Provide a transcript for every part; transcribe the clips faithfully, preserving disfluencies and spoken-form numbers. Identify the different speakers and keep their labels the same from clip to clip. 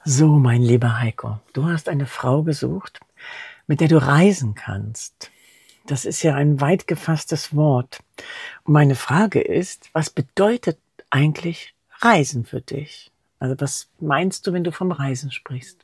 Speaker 1: So, mein lieber Heiko, du hast eine Frau gesucht, mit der du reisen kannst. Das ist ja ein weit gefasstes Wort. Und meine Frage ist, was bedeutet eigentlich Reisen für dich? Also was meinst du, wenn du vom Reisen sprichst?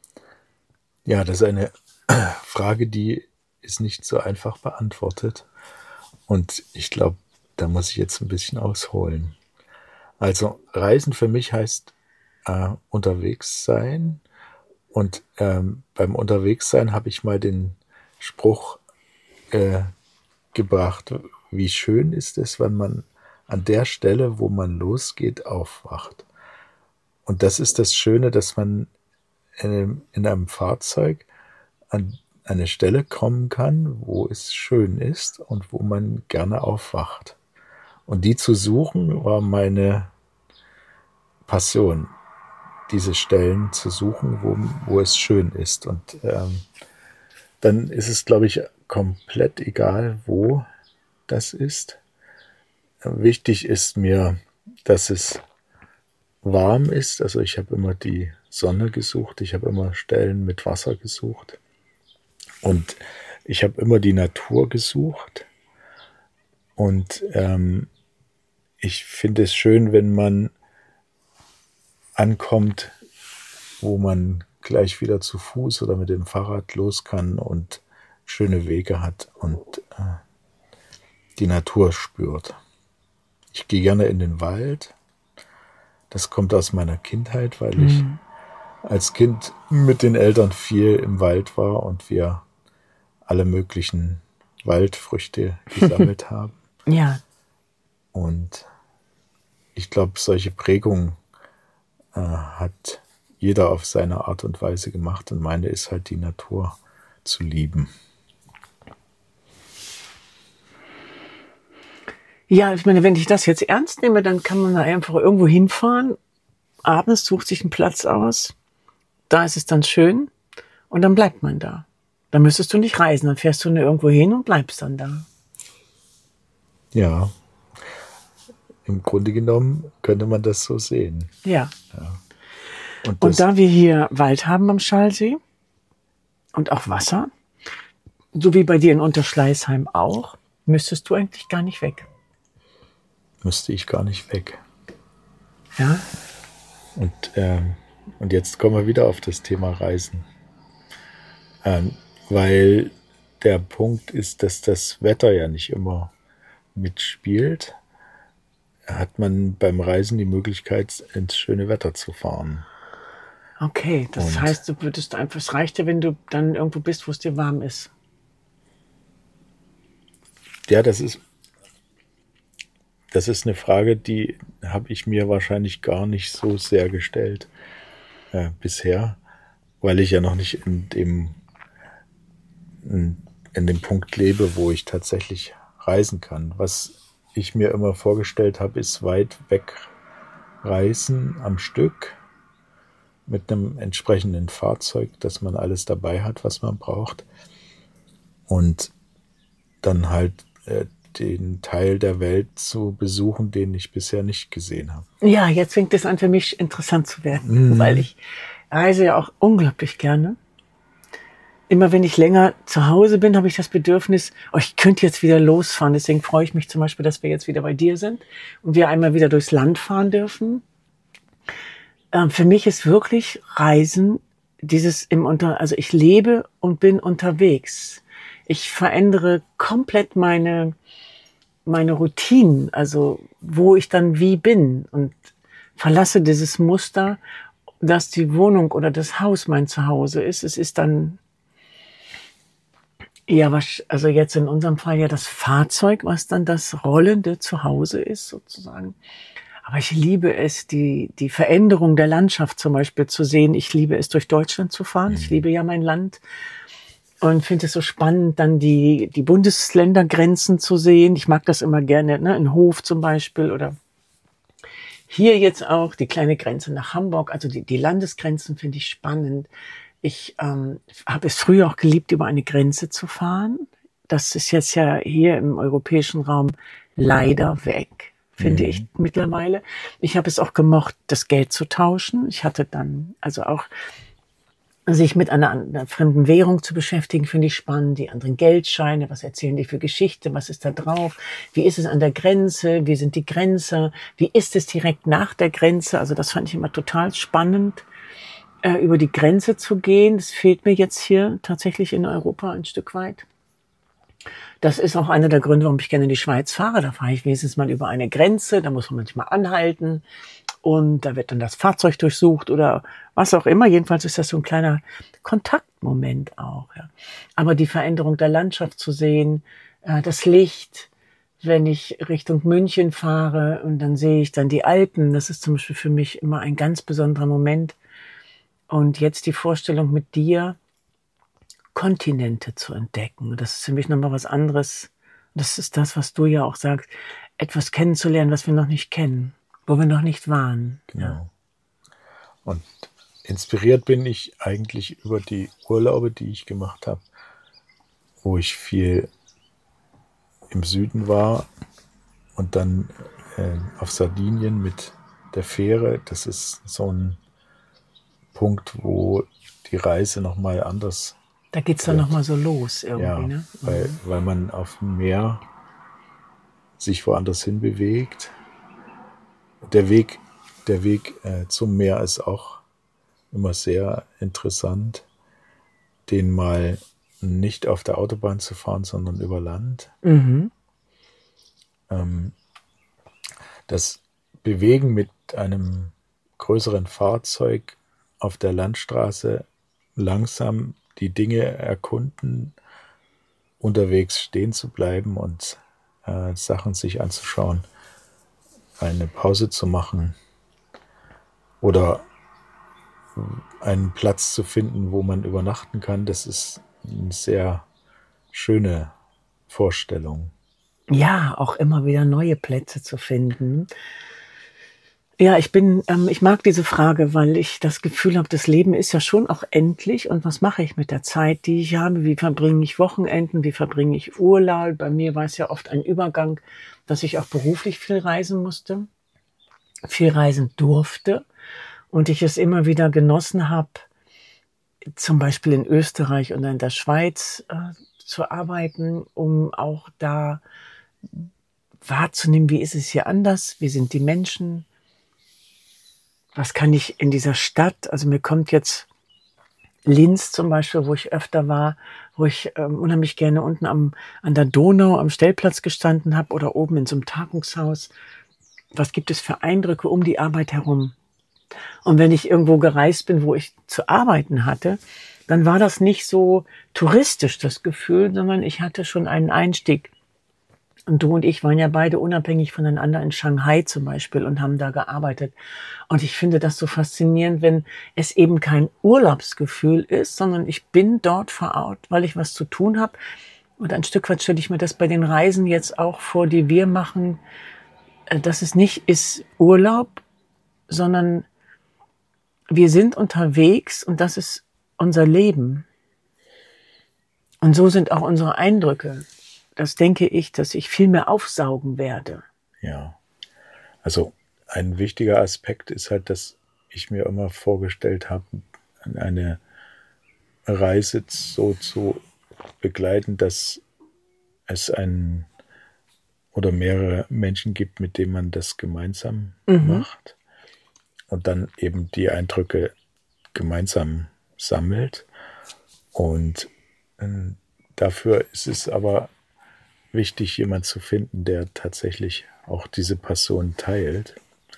Speaker 2: Ja, das ist eine Frage, die ist nicht so einfach beantwortet. Und ich glaube, da muss ich jetzt ein bisschen ausholen. Also Reisen für mich heißt äh, unterwegs sein. Und ähm, beim Unterwegssein habe ich mal den Spruch äh, gebracht, wie schön ist es, wenn man an der Stelle, wo man losgeht, aufwacht. Und das ist das Schöne, dass man in einem, in einem Fahrzeug an eine Stelle kommen kann, wo es schön ist und wo man gerne aufwacht. Und die zu suchen, war meine Passion, diese Stellen zu suchen, wo, wo es schön ist. Und ähm, dann ist es, glaube ich, komplett egal, wo das ist. Wichtig ist mir, dass es warm ist. Also ich habe immer die Sonne gesucht, ich habe immer Stellen mit Wasser gesucht und ich habe immer die Natur gesucht. Und ähm, ich finde es schön, wenn man ankommt, wo man gleich wieder zu Fuß oder mit dem Fahrrad los kann und schöne Wege hat und äh, die Natur spürt. Ich gehe gerne in den Wald. Das kommt aus meiner Kindheit, weil ich
Speaker 1: Mhm.
Speaker 2: als Kind mit den Eltern viel im Wald war und wir alle möglichen Waldfrüchte gesammelt haben.
Speaker 1: Ja,
Speaker 2: Und ich glaube, solche Prägungen äh, hat jeder auf seine Art und Weise gemacht. Und meine ist halt, die Natur zu lieben.
Speaker 1: ja, ich meine, wenn ich das jetzt ernst nehme, dann kann man da einfach irgendwo hinfahren, abends sucht sich einen Platz aus, da ist es dann schön und dann bleibt man da. Dann müsstest du nicht reisen, dann fährst du nur irgendwo hin und bleibst dann da.
Speaker 2: Ja, im Grunde genommen könnte man das so sehen.
Speaker 1: Ja.
Speaker 2: Und, das,
Speaker 1: Und da wir hier Wald haben am Schallsee und auch Wasser, so wie bei dir in Unterschleißheim auch, müsstest du eigentlich gar nicht weg.
Speaker 2: müsste ich gar nicht weg.
Speaker 1: Ja?
Speaker 2: Und, ähm, und jetzt kommen wir wieder auf das Thema Reisen. Ähm, weil der Punkt ist, dass das Wetter ja nicht immer mitspielt, hat man beim Reisen die Möglichkeit, ins schöne Wetter zu fahren.
Speaker 1: Okay, das
Speaker 2: Und
Speaker 1: heißt, du würdest einfach, es reicht ja, wenn du dann irgendwo bist, wo es dir warm ist.
Speaker 2: ja, das ist, das ist eine Frage, die habe ich mir wahrscheinlich gar nicht so sehr gestellt äh, bisher, weil ich ja noch nicht in dem, in, in dem Punkt lebe, wo ich tatsächlich reisen kann. Was ich mir immer vorgestellt habe, ist weit weg reisen am Stück mit einem entsprechenden Fahrzeug, dass man alles dabei hat, was man braucht. Und dann halt äh, den Teil der Welt zu besuchen, den ich bisher nicht gesehen habe.
Speaker 1: Ja, jetzt fängt es an für mich interessant zu werden,
Speaker 2: Mhm.
Speaker 1: weil ich reise ja auch unglaublich gerne. Immer wenn ich länger zu Hause bin, habe ich das Bedürfnis, oh, ich könnte jetzt wieder losfahren. Deswegen freue ich mich zum Beispiel, dass wir jetzt wieder bei dir sind und wir einmal wieder durchs Land fahren dürfen. Ähm, für mich ist wirklich Reisen dieses im Unter, also ich lebe und bin unterwegs. Ich verändere komplett meine meine Routinen, also wo ich dann wie bin und verlasse dieses Muster, dass die Wohnung oder das Haus mein Zuhause ist. Es ist dann eher was, also jetzt in unserem Fall ja das Fahrzeug, was dann das rollende Zuhause ist sozusagen. Aber ich liebe es, die, die Veränderung der Landschaft zum Beispiel zu sehen. Ich liebe es, durch Deutschland zu fahren. Ich liebe ja mein Land und finde es so spannend, dann die, die Bundesländergrenzen zu sehen. Ich mag das immer gerne, ne? In Hof zum Beispiel oder hier jetzt auch die kleine Grenze nach Hamburg. Also die, die Landesgrenzen finde ich spannend. Ich ähm, habe es früher auch geliebt, über eine Grenze zu fahren. Das ist jetzt ja hier im europäischen Raum leider weg. finde
Speaker 2: Mhm.
Speaker 1: ich mittlerweile. Ich habe es auch gemocht, das Geld zu tauschen. Ich hatte dann also auch sich mit einer, einer fremden Währung zu beschäftigen, finde ich spannend. Die anderen Geldscheine, was erzählen die für Geschichte, was ist da drauf, wie ist es an der Grenze, wie sind die Grenzer, wie ist es direkt nach der Grenze. Also das fand ich immer total spannend, äh, über die Grenze zu gehen. Das fehlt mir jetzt hier tatsächlich in Europa ein Stück weit. Das ist auch einer der Gründe, warum ich gerne in die Schweiz fahre. Da fahre ich wenigstens mal über eine Grenze, da muss man manchmal anhalten und da wird dann das Fahrzeug durchsucht oder was auch immer. Jedenfalls ist das so ein kleiner Kontaktmoment auch. Ja. Aber die Veränderung der Landschaft zu sehen, äh, das Licht, wenn ich Richtung München fahre und dann sehe ich dann die Alpen, das ist zum Beispiel für mich immer ein ganz besonderer Moment. Und jetzt die Vorstellung mit dir, Kontinente zu entdecken. Das ist für mich nochmal was anderes. Das ist das, was du ja auch sagst, etwas kennenzulernen, was wir noch nicht kennen, wo wir noch nicht waren.
Speaker 2: Genau.
Speaker 1: Ja.
Speaker 2: Und inspiriert bin ich eigentlich über die Urlaube, die ich gemacht habe, wo ich viel im Süden war und dann äh, auf Sardinien mit der Fähre. Das ist so ein Punkt, wo die Reise nochmal anders.
Speaker 1: Da geht's dann
Speaker 2: Ja.
Speaker 1: nochmal so los irgendwie.
Speaker 2: Ja,
Speaker 1: Ne?
Speaker 2: weil, weil man auf dem Meer sich woanders hin bewegt. Der Weg, der Weg äh, zum Meer ist auch immer sehr interessant, den mal nicht auf der Autobahn zu fahren, sondern über Land.
Speaker 1: Mhm.
Speaker 2: Ähm, das Bewegen mit einem größeren Fahrzeug auf der Landstraße, langsam die Dinge erkunden, unterwegs stehen zu bleiben und äh, Sachen sich anzuschauen, eine Pause zu machen oder einen Platz zu finden, wo man übernachten kann, das ist eine sehr schöne Vorstellung.
Speaker 1: Ja, auch immer wieder neue Plätze zu finden. Ja, ich bin, ähm, ich mag diese Frage, weil ich das Gefühl habe, das Leben ist ja schon auch endlich. Und was mache ich mit der Zeit, die ich habe? Wie verbringe ich Wochenenden? Wie verbringe ich Urlaub? Bei mir war es ja oft ein Übergang, dass ich auch beruflich viel reisen musste, viel reisen durfte. Und ich es immer wieder genossen habe, zum Beispiel in Österreich und in der Schweiz äh, zu arbeiten, um auch da wahrzunehmen, wie ist es hier anders? Wie sind die Menschen? Was kann ich in dieser Stadt, also mir kommt jetzt Linz zum Beispiel, wo ich öfter war, wo ich ähm, unheimlich gerne unten am, an der Donau am Stellplatz gestanden habe oder oben in so einem Tagungshaus. Was gibt es für Eindrücke um die Arbeit herum? Und wenn ich irgendwo gereist bin, wo ich zu arbeiten hatte, dann war das nicht so touristisch, das Gefühl, sondern ich hatte schon einen Einstieg. Und du und ich waren ja beide unabhängig voneinander in Shanghai zum Beispiel und haben da gearbeitet. Und ich finde das so faszinierend, wenn es eben kein Urlaubsgefühl ist, sondern ich bin dort vor Ort, weil ich was zu tun habe. Und ein Stück weit stelle ich mir das bei den Reisen jetzt auch vor, die wir machen, dass es nicht ist Urlaub, sondern wir sind unterwegs und das ist unser Leben. Und so sind auch unsere Eindrücke. Das denke ich, dass ich viel mehr aufsaugen werde.
Speaker 2: Ja, also ein wichtiger Aspekt ist halt, dass ich mir immer vorgestellt habe, eine Reise so zu begleiten, dass es einen oder mehrere Menschen gibt, mit denen man das gemeinsam mhm. macht und dann eben die Eindrücke gemeinsam sammelt. Und äh, dafür ist es aber wichtig, jemand zu finden, der tatsächlich auch diese Passion teilt,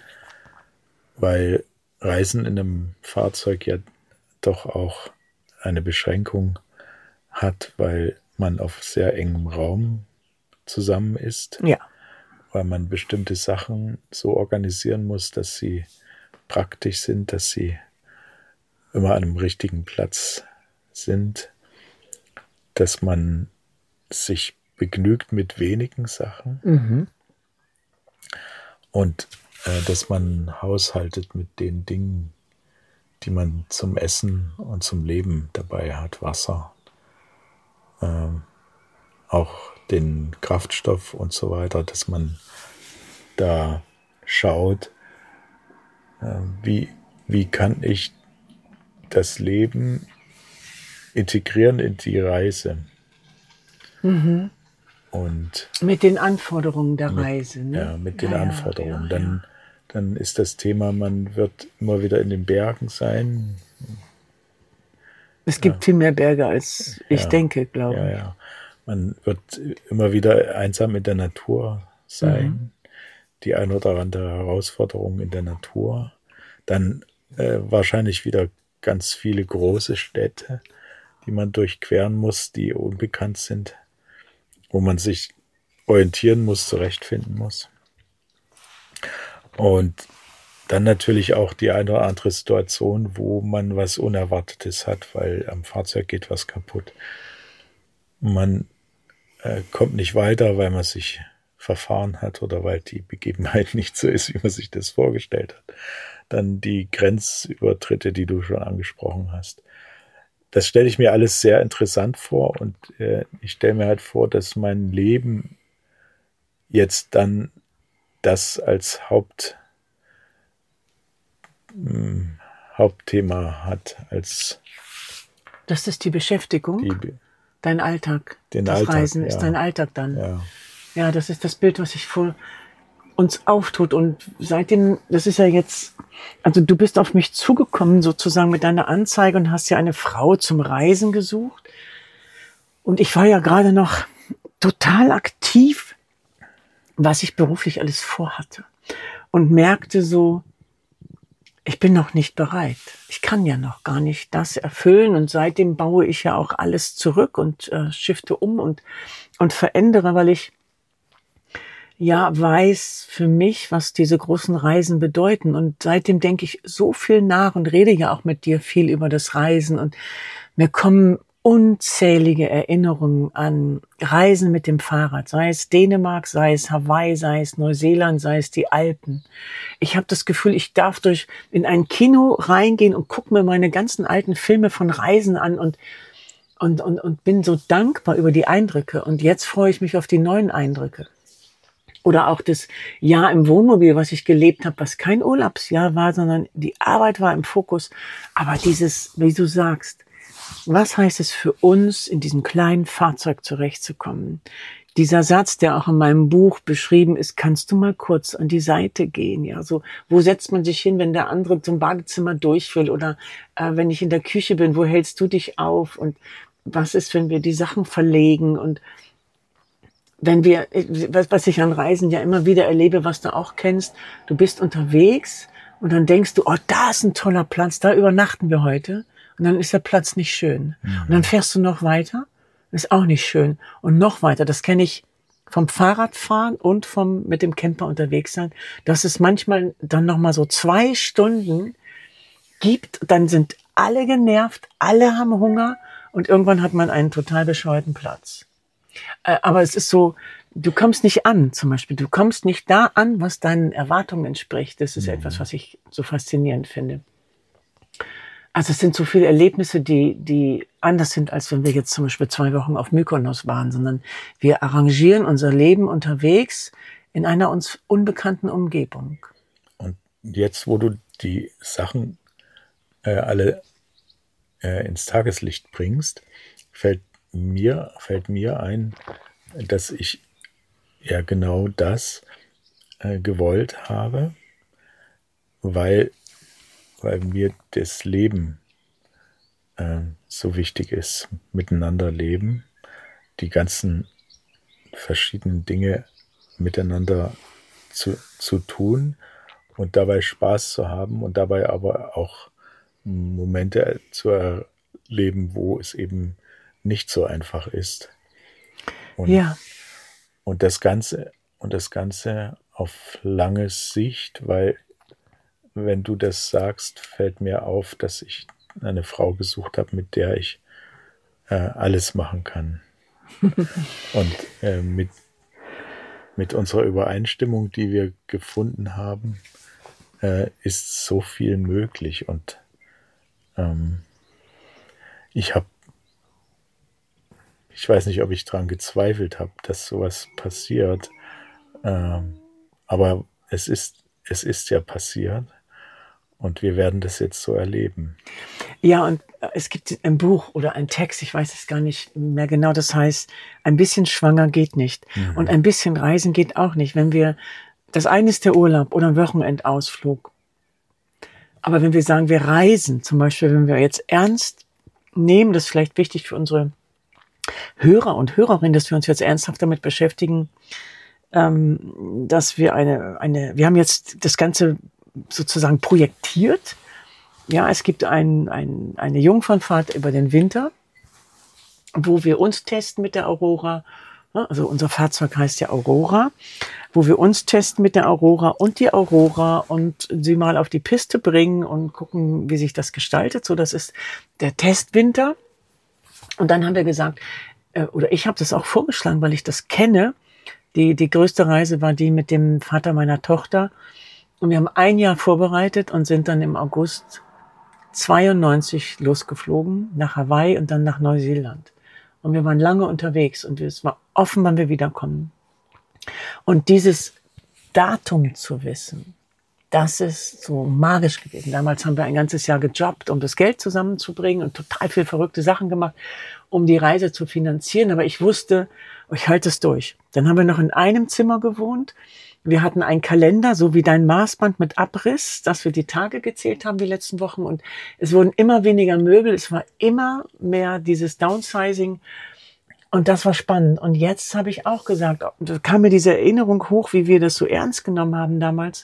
Speaker 2: weil Reisen in einem Fahrzeug ja doch auch eine Beschränkung hat, weil man auf sehr engem Raum zusammen ist,
Speaker 1: ja.
Speaker 2: weil man bestimmte Sachen so organisieren muss, dass sie praktisch sind, dass sie immer an einem richtigen Platz sind, dass man sich begnügt mit wenigen Sachen
Speaker 1: Mhm.
Speaker 2: und äh, dass man haushaltet mit den Dingen, die man zum Essen und zum Leben dabei hat, Wasser, ähm, auch den Kraftstoff und so weiter, dass man da schaut, äh, wie, wie kann ich das Leben integrieren in die Reise.
Speaker 1: Mhm.
Speaker 2: Und
Speaker 1: mit den Anforderungen der
Speaker 2: mit,
Speaker 1: Reise. Ne?
Speaker 2: ja, mit den
Speaker 1: ja,
Speaker 2: Anforderungen.
Speaker 1: Ja, ja,
Speaker 2: dann, dann ist das Thema, man wird immer wieder in den Bergen sein.
Speaker 1: Es gibt ja. viel mehr Berge, als ich
Speaker 2: ja,
Speaker 1: denke, glaube
Speaker 2: ja,
Speaker 1: ich.
Speaker 2: Ja. Man wird immer wieder einsam in der Natur sein. Mhm. Die ein oder andere Herausforderung in der Natur. Dann äh, wahrscheinlich wieder ganz viele große Städte, die man durchqueren muss, die unbekannt sind, wo man sich orientieren muss, zurechtfinden muss. Und dann natürlich auch die eine oder andere Situation, wo man was Unerwartetes hat, weil am Fahrzeug geht was kaputt. Man äh, kommt nicht weiter, weil man sich verfahren hat oder weil die Begebenheit nicht so ist, wie man sich das vorgestellt hat. Dann die Grenzübertritte, die du schon angesprochen hast. Das stelle ich mir alles sehr interessant vor und äh, ich stelle mir halt vor, dass mein Leben jetzt dann das als Haupt, mh, Hauptthema hat. Als
Speaker 1: das ist die Beschäftigung,
Speaker 2: die,
Speaker 1: dein Alltag.
Speaker 2: Den
Speaker 1: das
Speaker 2: Alltag,
Speaker 1: Reisen
Speaker 2: ja.
Speaker 1: ist dein Alltag dann.
Speaker 2: Ja.
Speaker 1: ja, das ist das Bild, was sich vor uns auftut. Und seitdem, das ist ja jetzt, also du bist auf mich zugekommen sozusagen mit deiner Anzeige und hast ja eine Frau zum Reisen gesucht. Und ich war ja gerade noch total aktiv, was ich beruflich alles vorhatte. Und merkte so, ich bin noch nicht bereit. Ich kann ja noch gar nicht das erfüllen. Und seitdem baue ich ja auch alles zurück und äh, shifte um und, und verändere, weil ich ja weiß für mich, was diese großen Reisen bedeuten. Und seitdem denke ich so viel nach und rede ja auch mit dir viel über das Reisen. Und mir kommen unzählige Erinnerungen an Reisen mit dem Fahrrad, sei es Dänemark, sei es Hawaii, sei es Neuseeland, sei es die Alpen. Ich habe das Gefühl, ich darf durch in ein Kino reingehen und gucke mir meine ganzen alten Filme von Reisen an und, und, und, und bin so dankbar über die Eindrücke. Und jetzt freue ich mich auf die neuen Eindrücke. Oder auch das Jahr im Wohnmobil, was ich gelebt habe, was kein Urlaubsjahr war, sondern die Arbeit war im Fokus. Aber dieses, wie du sagst, was heißt es für uns, in diesem kleinen Fahrzeug zurechtzukommen? Dieser Satz, der auch in meinem Buch beschrieben ist, kannst du mal kurz an die Seite gehen? Ja, so, wo setzt man sich hin, wenn der andere zum Badezimmer durch will? Oder äh, wenn ich in der Küche bin, wo hältst du dich auf? Und was ist, wenn wir die Sachen verlegen? Und wenn wir, was, was ich an Reisen ja immer wieder erlebe, was du auch kennst, du bist unterwegs und dann denkst du, oh, da ist ein toller Platz, da übernachten wir heute. Und dann ist der Platz nicht schön. Mhm. Und dann fährst du noch weiter, ist auch nicht schön. Und noch weiter, das kenne ich vom Fahrradfahren und vom mit dem Camper unterwegs sein, dass es manchmal dann nochmal so zwei Stunden gibt, dann sind alle genervt, alle haben Hunger und irgendwann hat man einen total bescheuerten Platz. Äh, aber es ist so, du kommst nicht an, zum Beispiel. Du kommst nicht da an, was deinen Erwartungen entspricht. Das ist mhm. etwas, was ich so faszinierend finde. Also es sind so viele Erlebnisse, die, die anders sind, als wenn wir jetzt zum Beispiel zwei Wochen auf Mykonos waren, sondern wir arrangieren unser Leben unterwegs in einer uns unbekannten Umgebung.
Speaker 2: Und jetzt, wo du die Sachen äh, alle äh, ins Tageslicht bringst, fällt mir, fällt mir ein, dass ich ja genau das äh, gewollt habe, weil weil mir das Leben äh, so wichtig ist, miteinander leben, die ganzen verschiedenen Dinge miteinander zu, zu tun und dabei Spaß zu haben und dabei aber auch Momente zu erleben, wo es eben nicht so einfach ist. Und,
Speaker 1: ja.
Speaker 2: und das Ganze, und das Ganze auf lange Sicht, weil wenn du das sagst, fällt mir auf, dass ich eine Frau gesucht habe, mit der ich äh, alles machen kann. Und äh, mit, mit unserer Übereinstimmung, die wir gefunden haben, äh, ist so viel möglich. Und ähm, ich habe, ich weiß nicht, ob ich daran gezweifelt habe, dass sowas passiert. Ähm, aber es ist, es ist ja passiert und wir werden das jetzt so erleben.
Speaker 1: Ja, und es gibt ein Buch oder ein Text, ich weiß es gar nicht mehr genau, das heißt, ein bisschen schwanger geht nicht. Mhm. Und ein bisschen reisen geht auch nicht. Wenn wir, das eine ist der Urlaub oder ein Wochenendausflug. Aber wenn wir sagen, wir reisen, zum Beispiel, wenn wir jetzt ernst nehmen, das ist vielleicht wichtig für unsere Hörer und Hörerinnen, dass wir uns jetzt ernsthaft damit beschäftigen, ähm, dass wir eine, eine, wir haben jetzt das Ganze sozusagen projektiert. Ja, es gibt ein, ein, eine Jungfernfahrt über den Winter, wo wir uns testen mit der Aurora. Also unser Fahrzeug heißt ja Aurora, wo wir uns testen mit der Aurora und die Aurora und sie mal auf die Piste bringen und gucken, wie sich das gestaltet. So, das ist der Testwinter. Und dann haben wir gesagt, äh, oder ich habe das auch vorgeschlagen, weil ich das kenne. Die, die größte Reise war die mit dem Vater meiner Tochter. Und wir haben ein Jahr vorbereitet und sind dann im August zweiundneunzig losgeflogen nach Hawaii und dann nach Neuseeland. Und wir waren lange unterwegs und es war offen, wann wir wiederkommen. Und dieses Datum zu wissen, das ist so magisch gewesen. Damals haben wir ein ganzes Jahr gejobbt, um das Geld zusammenzubringen und total viel verrückte Sachen gemacht, um die Reise zu finanzieren. Aber ich wusste, ich halte es durch. Dann haben wir noch in einem Zimmer gewohnt. Wir hatten einen Kalender, so wie dein Maßband mit Abriss, dass wir die Tage gezählt haben die letzten Wochen. Und es wurden immer weniger Möbel. Es war immer mehr dieses Downsizing. Und das war spannend. Und jetzt habe ich auch gesagt, da kam mir diese Erinnerung hoch, wie wir das so ernst genommen haben damals.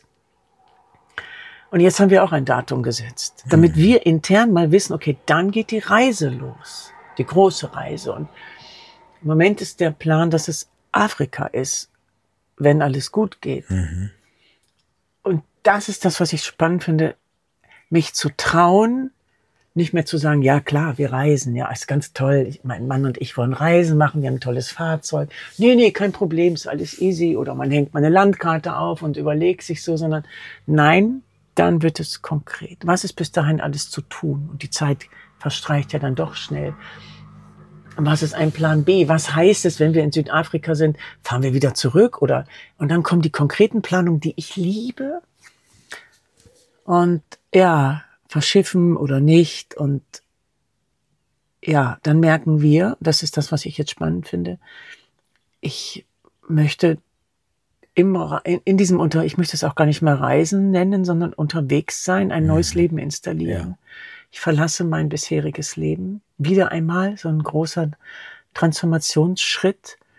Speaker 1: Und jetzt haben wir auch ein Datum gesetzt, damit wir intern mal wissen, okay, dann geht die Reise los, die große Reise. Und im Moment ist der Plan, dass es Afrika ist, wenn alles gut geht. Mhm. Und das ist das, was ich spannend finde, mich zu trauen, nicht mehr zu sagen, ja klar, wir reisen, ja, ist ganz toll. Ich, mein Mann und ich wollen Reisen machen, wir haben ein tolles Fahrzeug. Nee, nee, kein Problem, ist alles easy. Oder man hängt mal eine Landkarte auf und überlegt sich so, sondern nein, dann wird es konkret. Was ist bis dahin alles zu tun? Und die Zeit verstreicht ja dann doch schnell. Was ist ein Plan B? Was heißt es, wenn wir in Südafrika sind? Fahren wir wieder zurück? Oder, und dann kommen die konkreten Planungen, die ich liebe. Und ja, verschiffen oder nicht. Und ja, dann merken wir, das ist das, was ich jetzt spannend finde. Ich möchte immer in diesem Unter, ich möchte es auch gar nicht mehr Reisen nennen, sondern unterwegs sein, ein neues mhm. Leben installieren. Ja. Ich verlasse mein bisheriges Leben. Wieder einmal so ein großer Transformationsschritt.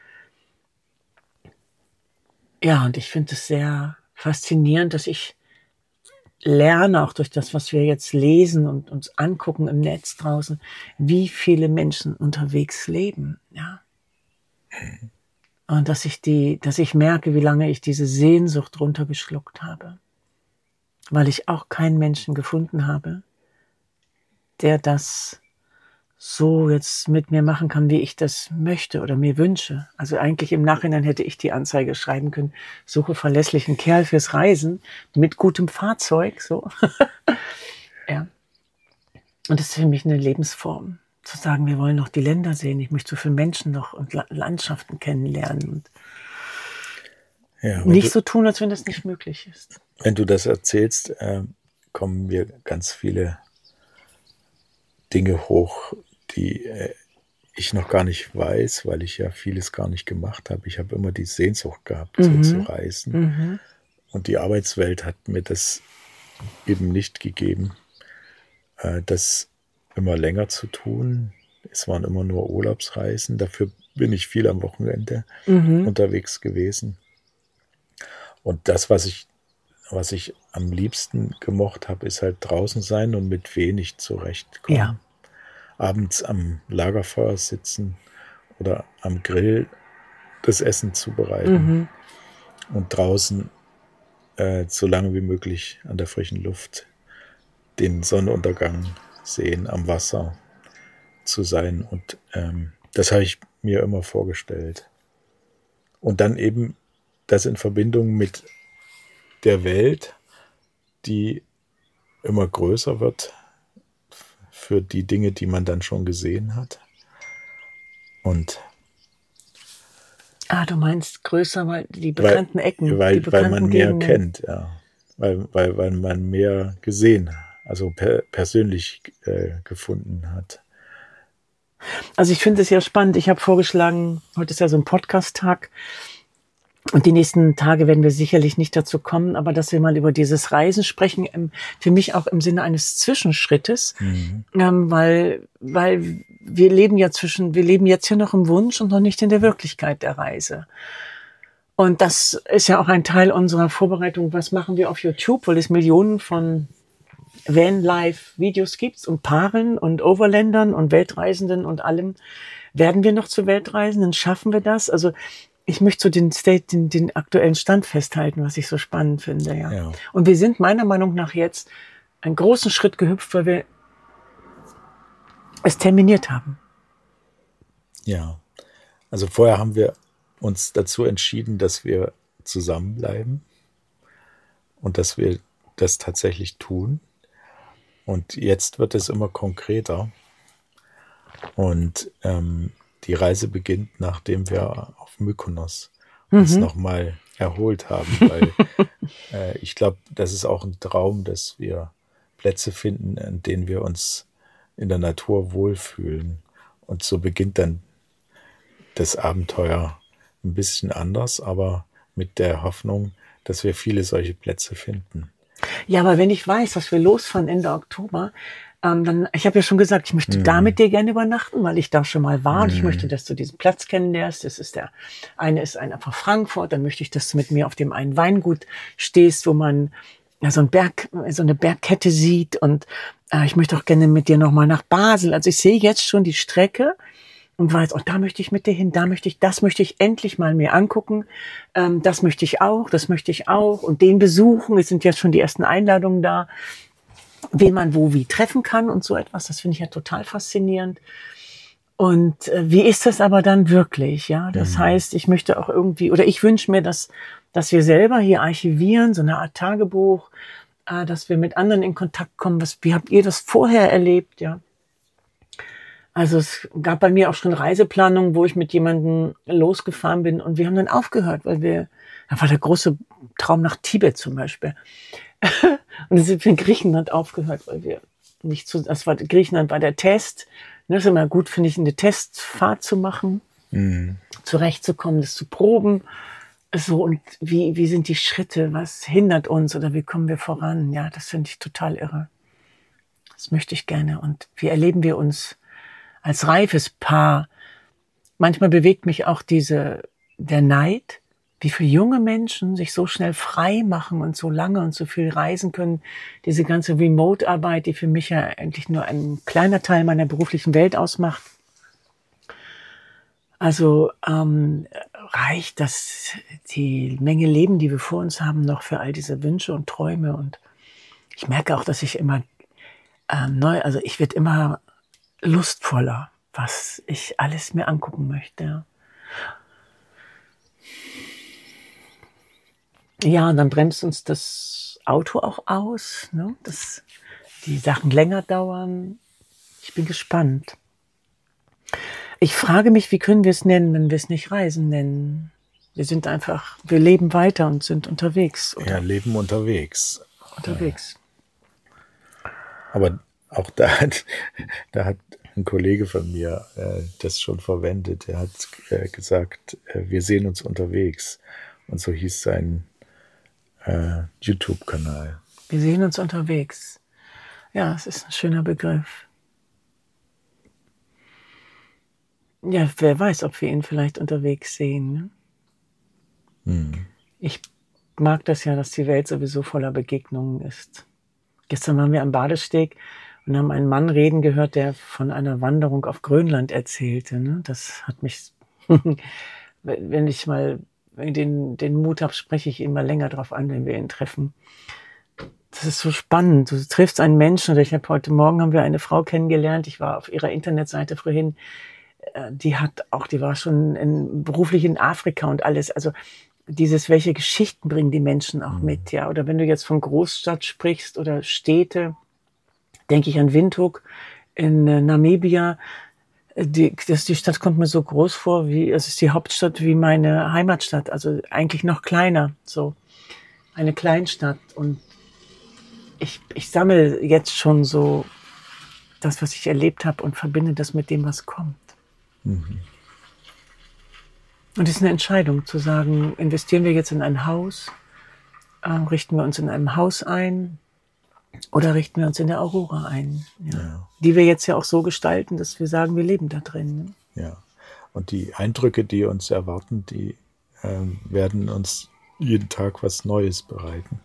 Speaker 1: Ja, und ich finde es sehr faszinierend, dass ich lerne, auch durch das, was wir jetzt lesen und uns angucken im Netz draußen, wie viele Menschen unterwegs leben. Ja. Und dass ich die, dass ich merke, wie lange ich diese Sehnsucht runtergeschluckt habe. Weil ich auch keinen Menschen gefunden habe, der das so jetzt mit mir machen kann, wie ich das möchte oder mir wünsche. Also eigentlich im Nachhinein hätte ich die Anzeige schreiben können, suche verlässlichen Kerl fürs Reisen mit gutem Fahrzeug, so. Ja. Und das ist für mich eine Lebensform, zu sagen, wir wollen noch die Länder sehen, ich möchte so viele Menschen noch und Landschaften kennenlernen und ja, nicht du, so tun, als wenn das nicht möglich ist.
Speaker 2: Wenn du das erzählst, äh, kommen mir ganz viele Dinge hoch, die äh, ich noch gar nicht weiß, weil ich ja vieles gar nicht gemacht habe. Ich habe immer die Sehnsucht gehabt, mhm. so zu reisen. Mhm. Und die Arbeitswelt hat mir das eben nicht gegeben, äh, das immer länger zu tun. Es waren immer nur Urlaubsreisen. Dafür bin ich viel am Wochenende mhm. unterwegs gewesen. Und das, was ich, was ich am liebsten gemocht habe, ist halt draußen sein und mit wenig zurechtkommen. Ja. Abends am Lagerfeuer sitzen oder am Grill das Essen zubereiten mhm. und draußen äh, so lange wie möglich an der frischen Luft den Sonnenuntergang sehen, am Wasser zu sein. Und ähm, das habe ich mir immer vorgestellt. Und dann eben das in Verbindung mit der Welt, die immer größer wird, für die Dinge, die man dann schon gesehen hat. Und
Speaker 1: Ah, du meinst größer, weil die bekannten
Speaker 2: weil,
Speaker 1: Ecken,
Speaker 2: weil,
Speaker 1: die bekannten
Speaker 2: weil man mehr
Speaker 1: Gegenden.
Speaker 2: kennt, ja. Weil, weil, weil man mehr gesehen, also per, persönlich äh, gefunden hat.
Speaker 1: Also ich finde es ja spannend. Ich habe vorgeschlagen, heute ist ja so ein Podcast-Tag und die nächsten Tage werden wir sicherlich nicht dazu kommen, aber dass wir mal über dieses Reisen sprechen, ähm, für mich auch im Sinne eines Zwischenschrittes,
Speaker 2: Mhm.
Speaker 1: ähm, weil, weil wir leben ja zwischen, wir leben jetzt hier noch im Wunsch und noch nicht in der Wirklichkeit der Reise. Und das ist ja auch ein Teil unserer Vorbereitung. Was machen wir auf YouTube, weil es Millionen von Van-Life-Videos gibt und Paaren und Overländern und Weltreisenden und allem. Werden wir noch zu Weltreisenden? Schaffen wir das? Also ich möchte so den State, den, den aktuellen Stand festhalten, was ich so spannend finde. Ja.
Speaker 2: Ja.
Speaker 1: Und wir sind meiner Meinung nach jetzt einen großen Schritt gehüpft, weil wir es terminiert haben.
Speaker 2: Ja, also vorher haben wir uns dazu entschieden, dass wir zusammenbleiben und dass wir das tatsächlich tun. Und jetzt wird es immer konkreter. Und ähm, die Reise beginnt, nachdem wir auf Mykonos uns
Speaker 1: Mhm.
Speaker 2: nochmal erholt haben. Weil äh, ich glaube, das ist auch ein Traum, dass wir Plätze finden, in denen wir uns in der Natur wohlfühlen. Und so beginnt dann das Abenteuer ein bisschen anders, aber mit der Hoffnung, dass wir viele solche Plätze finden.
Speaker 1: Ja, aber wenn ich weiß, dass wir losfahren Ende Oktober, ähm, dann, ich habe ja schon gesagt, ich möchte
Speaker 2: Mhm.
Speaker 1: da mit dir gerne übernachten, weil ich da schon mal war und ich
Speaker 2: Mhm.
Speaker 1: möchte, dass du diesen Platz kennenlernst. Das ist der, eine ist einer von Frankfurt, dann möchte ich, dass du mit mir auf dem einen Weingut stehst, wo man ja so ein Berg, so eine Bergkette sieht und äh, ich möchte auch gerne mit dir nochmal nach Basel. Also ich sehe jetzt schon die Strecke und weiß, oh, da möchte ich mit dir hin, da möchte ich, das möchte ich endlich mal mir angucken, ähm, das möchte ich auch, das möchte ich auch und den besuchen. Es sind jetzt schon die ersten Einladungen da, wen man wo wie treffen kann und so etwas. Das finde ich ja total faszinierend. Und äh, wie ist das aber dann wirklich? Ja, das
Speaker 2: Mhm.
Speaker 1: heißt, ich möchte auch irgendwie, oder ich wünsche mir, dass, dass wir selber hier archivieren, so eine Art Tagebuch, äh, dass wir mit anderen in Kontakt kommen. Was, wie habt ihr das vorher erlebt? Ja. Also es gab bei mir auch schon Reiseplanungen, wo ich mit jemandem losgefahren bin und wir haben dann aufgehört, weil wir, da war der große Traum nach Tibet zum Beispiel. Und dann sind wir in Griechenland aufgehört, weil wir nicht zu, das war, Griechenland war der Test. Das ist immer gut, finde ich, eine Testfahrt zu machen,
Speaker 2: Mhm.
Speaker 1: zurechtzukommen, das zu proben. So, und wie, wie sind die Schritte? Was hindert uns oder wie kommen wir voran? Ja, das finde ich total irre. Das möchte ich gerne. Und wie erleben wir uns als reifes Paar? Manchmal bewegt mich auch diese, der Neid, wie viele junge Menschen sich so schnell frei machen und so lange und so viel reisen können. Diese ganze Remote-Arbeit, die für mich ja eigentlich nur ein kleiner Teil meiner beruflichen Welt ausmacht. Also ähm, reicht das die Menge Leben, die wir vor uns haben, noch für all diese Wünsche und Träume. Und ich merke auch, dass ich immer ähm, neu, also ich werde immer lustvoller, was ich alles mir angucken möchte. Ja. Ja, und dann bremst uns das Auto auch aus, ne? Dass die Sachen länger dauern. Ich bin gespannt. Ich frage mich, wie können wir es nennen, wenn wir es nicht Reisen nennen? Wir sind einfach, wir leben weiter und sind unterwegs. Oder
Speaker 2: Ja, Leben unterwegs.
Speaker 1: unterwegs.
Speaker 2: Aber auch da hat, da hat ein Kollege von mir äh, das schon verwendet. Er hat äh, gesagt, äh, wir sehen uns unterwegs. Und so hieß sein äh, YouTube-Kanal.
Speaker 1: Wir sehen uns unterwegs. Ja, es ist ein schöner Begriff. Ja, wer weiß, ob wir ihn vielleicht unterwegs sehen. Ne?
Speaker 2: Hm.
Speaker 1: Ich mag das ja, dass die Welt sowieso voller Begegnungen ist. Gestern waren wir am Badesteg und haben einen Mann reden gehört, der von einer Wanderung auf Grönland erzählte. Ne? Das hat mich, wenn ich mal den, den Mut habe, spreche ich ihn mal länger drauf an, wenn wir ihn treffen. Das ist so spannend. Du triffst einen Menschen, oder ich habe heute Morgen haben wir eine Frau kennengelernt. Ich war auf ihrer Internetseite vorhin. Die hat auch, die war schon in, beruflich in Afrika und alles. Also dieses, welche Geschichten bringen die Menschen auch mit, ja. Oder wenn du jetzt von Großstadt sprichst oder Städte, denke ich an Windhoek in Namibia. die, das, die Stadt kommt mir so groß vor, wie, es ist die Hauptstadt wie meine Heimatstadt, also eigentlich noch kleiner, so eine Kleinstadt. Und ich, ich sammle jetzt schon so das, was ich erlebt habe und verbinde das mit dem, was kommt.
Speaker 2: Mhm.
Speaker 1: Und es ist eine Entscheidung zu sagen, investieren wir jetzt in ein Haus, äh, richten wir uns in einem Haus ein oder richten wir uns in der Aurora ein, ja. Ja. Die wir jetzt ja auch so gestalten, dass wir sagen, wir leben da drin. Ne?
Speaker 2: Ja, und die Eindrücke, die uns erwarten, die äh, werden uns jeden Tag was Neues bereiten.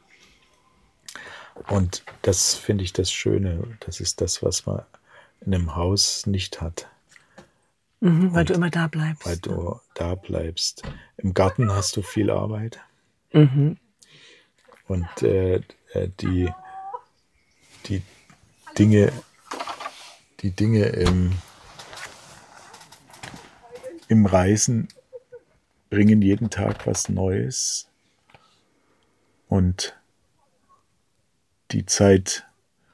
Speaker 2: Und das finde ich das Schöne, das ist das, was man in einem Haus nicht hat.
Speaker 1: Mhm, weil und du immer da bleibst.
Speaker 2: Weil du da bleibst. Im Garten hast du viel Arbeit.
Speaker 1: Mhm.
Speaker 2: Und äh, die, die Dinge, die Dinge im, im Reisen bringen jeden Tag was Neues. Und die Zeit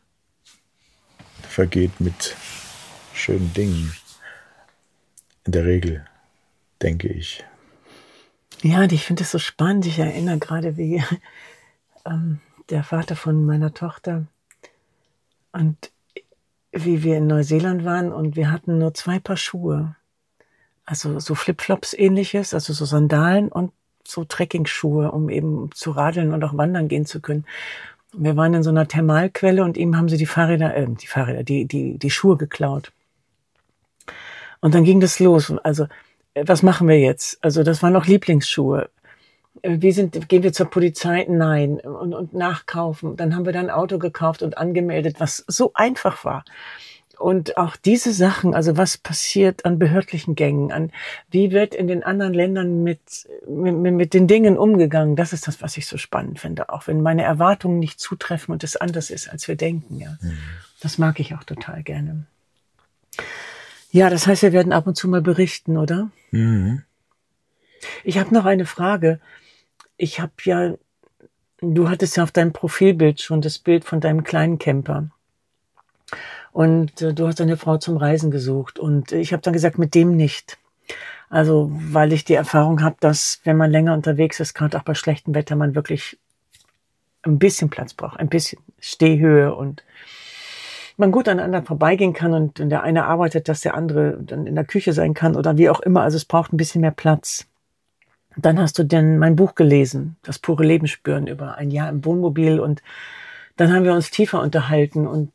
Speaker 2: vergeht mit schönen Dingen. In der Regel, denke ich.
Speaker 1: Ja, und ich finde es so spannend. Ich erinnere gerade, wie ähm, der Vater von meiner Tochter und wie wir in Neuseeland waren und wir hatten nur zwei Paar Schuhe. Also so Flipflops ähnliches, also so Sandalen und so Trekkingschuhe, um eben zu radeln und auch wandern gehen zu können. Wir waren in so einer Thermalquelle und ihm haben sie die Fahrräder, äh, die Fahrräder, die, die, die Schuhe geklaut. Und dann ging das los. Also, was machen wir jetzt? Also, das waren noch Lieblingsschuhe. Wie sind, gehen wir zur Polizei? Nein. Und, und nachkaufen. Dann haben wir dann ein Auto gekauft und angemeldet, was so einfach war. Und auch diese Sachen, also was passiert an behördlichen Gängen, an wie wird in den anderen Ländern mit, mit, mit den Dingen umgegangen, das ist das, was ich so spannend finde. Auch wenn meine Erwartungen nicht zutreffen und es anders ist, als wir denken. Ja, mhm. Das mag ich auch total gerne. Ja, das heißt, wir werden ab und zu mal berichten, oder?
Speaker 2: Mhm.
Speaker 1: Ich habe noch eine Frage. Ich habe ja, du hattest ja auf deinem Profilbild schon das Bild von deinem kleinen Camper. Und äh, du hast eine Frau zum Reisen gesucht. Und ich habe dann gesagt, mit dem nicht. Also, weil ich die Erfahrung habe, dass, wenn man länger unterwegs ist, gerade auch bei schlechtem Wetter, man wirklich ein bisschen Platz braucht, ein bisschen Stehhöhe und man gut aneinander vorbeigehen kann und der eine arbeitet, dass der andere dann in der Küche sein kann oder wie auch immer. Also es braucht ein bisschen mehr Platz. Dann hast du denn mein Buch gelesen, Das pure Leben spüren, über ein Jahr im Wohnmobil und dann haben wir uns tiefer unterhalten und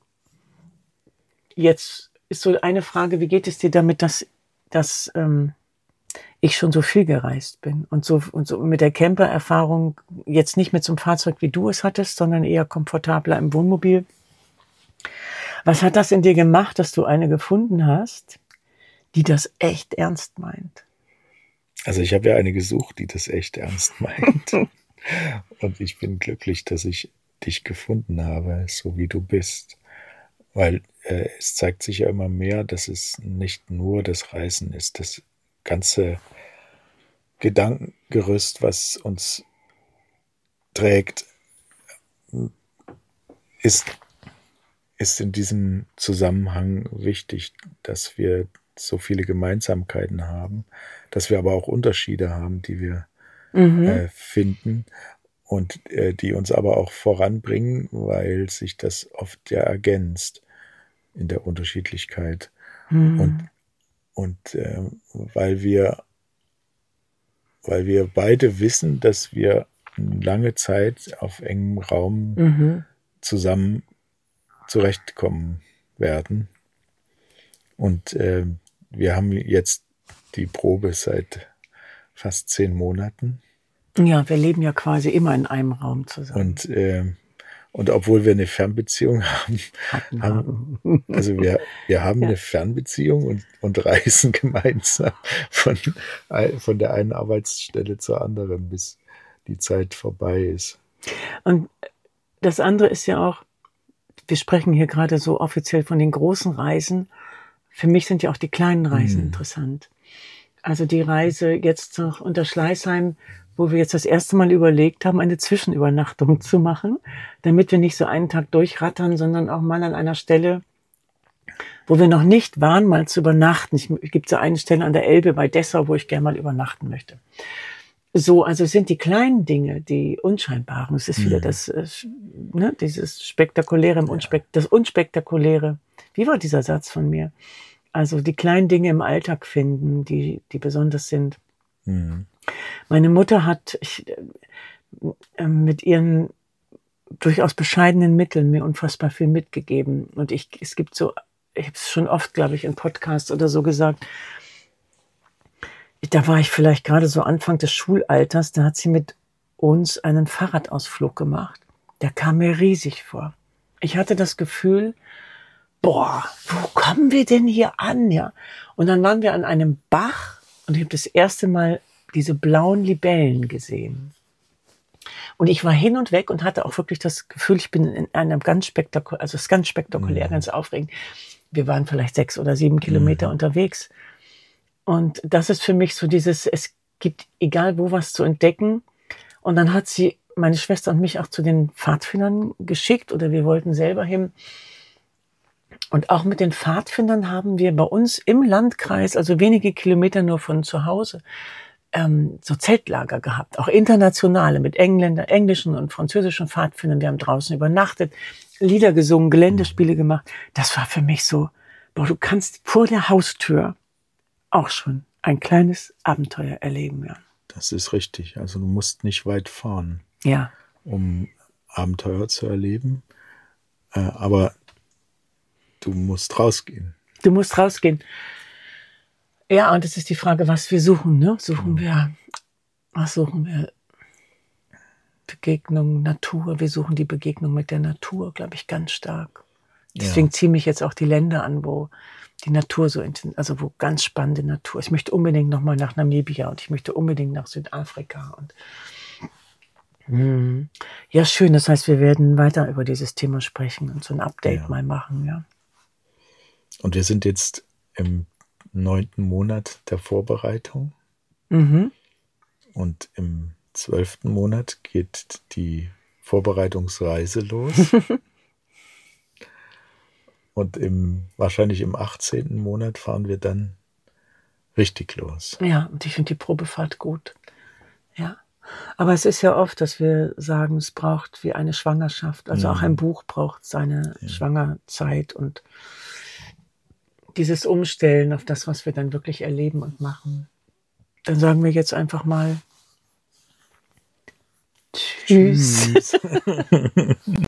Speaker 1: jetzt ist so eine Frage, wie geht es dir damit, dass, dass ähm, ich schon so viel gereist bin und so, und so mit der Camper-Erfahrung jetzt nicht mit so einem Fahrzeug, wie du es hattest, sondern eher komfortabler im Wohnmobil. Was hat das in dir gemacht, dass du eine gefunden hast, die das echt ernst meint?
Speaker 2: Also ich habe ja eine gesucht, die das echt ernst meint. Und ich bin glücklich, dass ich dich gefunden habe, so wie du bist. Weil äh, es zeigt sich ja immer mehr, dass es nicht nur das Reisen ist. Das ganze Gedankengerüst, was uns trägt, ist ist in diesem Zusammenhang wichtig, dass wir so viele Gemeinsamkeiten haben, dass wir aber auch Unterschiede haben, die wir mhm. äh, finden und äh, die uns aber auch voranbringen, weil sich das oft ja ergänzt in der Unterschiedlichkeit. Mhm. Und, und äh, weil wir, weil wir beide wissen, dass wir lange Zeit auf engem Raum mhm. zusammen zurechtkommen werden. Und äh, wir haben jetzt die Probe seit fast zehn Monaten.
Speaker 1: Ja, wir leben ja quasi immer in einem Raum zusammen.
Speaker 2: Und, äh, und obwohl wir eine Fernbeziehung haben, haben also wir, wir haben ja. eine Fernbeziehung und, und reisen gemeinsam von, von der einen Arbeitsstelle zur anderen, bis die Zeit vorbei ist.
Speaker 1: Und das andere ist ja auch, wir sprechen hier gerade so offiziell von den großen Reisen. Für mich sind ja auch die kleinen Reisen mhm. interessant. Also die Reise jetzt nach Unterschleißheim, wo wir jetzt das erste Mal überlegt haben, eine Zwischenübernachtung zu machen, damit wir nicht so einen Tag durchrattern, sondern auch mal an einer Stelle wo wir noch nicht waren, mal zu übernachten. Ich, es gibt so eine Stelle an der Elbe bei Dessau, wo ich gerne mal übernachten möchte. So, also es sind die kleinen Dinge, die unscheinbaren. Es ist wieder das, äh, ne, dieses Spektakuläre im Unspek das Unspektakuläre. Wie war dieser Satz von mir? Also die kleinen Dinge im Alltag finden, die, die besonders sind.
Speaker 2: Mhm.
Speaker 1: Meine Mutter hat ich, äh, mit ihren durchaus bescheidenen Mitteln mir unfassbar viel mitgegeben. Und ich, es gibt so, ich habe es schon oft, glaube ich, in Podcasts oder so gesagt, da war ich vielleicht gerade so Anfang des Schulalters, da hat sie mit uns einen Fahrradausflug gemacht. Der kam mir riesig vor. Ich hatte das Gefühl, boah, wo kommen wir denn hier an? Ja. Und dann waren wir an einem Bach und ich habe das erste Mal diese blauen Libellen gesehen. Und ich war hin und weg und hatte auch wirklich das Gefühl, ich bin in einem ganz spektakulär, also es ist ganz spektakulär, mhm. ganz aufregend. Wir waren vielleicht sechs oder sieben Kilometer mhm. unterwegs. Und das ist für mich so dieses, es gibt egal wo was zu entdecken. Und dann hat sie meine Schwester und mich auch zu den Pfadfindern geschickt oder wir wollten selber hin. Und auch mit den Pfadfindern haben wir bei uns im Landkreis, also wenige Kilometer nur von zu Hause, ähm, so Zeltlager gehabt. Auch internationale mit Engländer, englischen und französischen Pfadfindern. Wir haben draußen übernachtet, Lieder gesungen, Geländespiele gemacht. Das war für mich so, boah, du kannst vor der Haustür auch schon ein kleines Abenteuer erleben, ja.
Speaker 2: Das ist richtig. Also du musst nicht weit fahren,
Speaker 1: ja.
Speaker 2: um Abenteuer zu erleben. Äh, aber du musst rausgehen.
Speaker 1: Du musst rausgehen. Ja, und es ist die Frage, was wir suchen, ne? Suchen wir, was suchen wir? Begegnung, Natur. Wir suchen die Begegnung mit der Natur, glaube ich, ganz stark. Deswegen ja. ziehen mich jetzt auch die Länder an, wo die Natur so, also wo ganz spannende Natur. Ich möchte unbedingt nochmal nach Namibia und ich möchte unbedingt nach Südafrika und hm. ja, schön. Das heißt, wir werden weiter über dieses Thema sprechen und so ein Update ja. mal machen, ja.
Speaker 2: Und wir sind jetzt im neunten Monat der Vorbereitung
Speaker 1: mhm.
Speaker 2: und im zwölften Monat geht die Vorbereitungsreise los. Und im, wahrscheinlich im achtzehnten Monat fahren wir dann richtig los.
Speaker 1: Ja, und ich finde die Probefahrt gut. Ja. Aber es ist ja oft, dass wir sagen, es braucht wie eine Schwangerschaft. Also mhm. auch ein Buch braucht seine ja. Schwangerzeit und dieses Umstellen auf das, was wir dann wirklich erleben und machen. Dann sagen wir jetzt einfach mal Tschüss. Tschüss.